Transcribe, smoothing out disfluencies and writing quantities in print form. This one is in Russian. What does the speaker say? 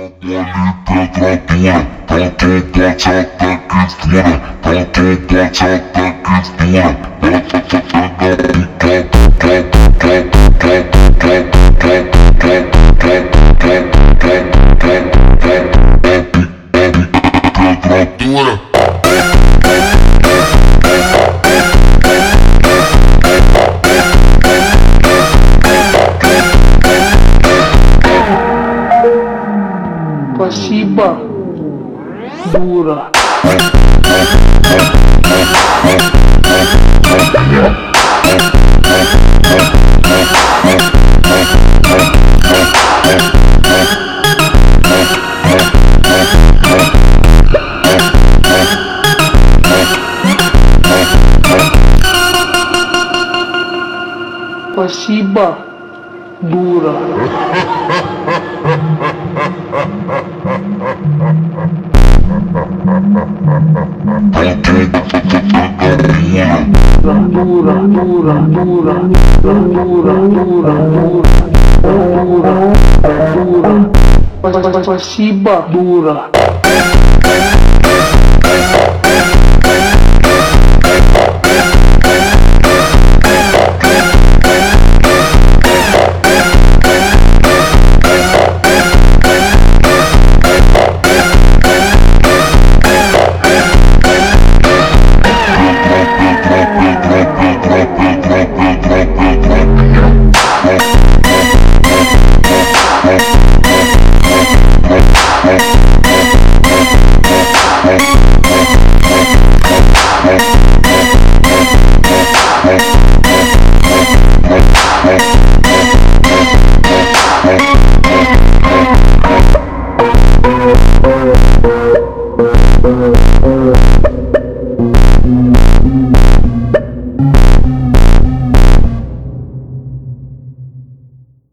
Температура, потом платят такие фуры, потом платят такие фуры. Температура. Спасибо, дура. Спасибо, дура. Дура, дура, дура, дура, дура, дура, дура. Спасибо, дура.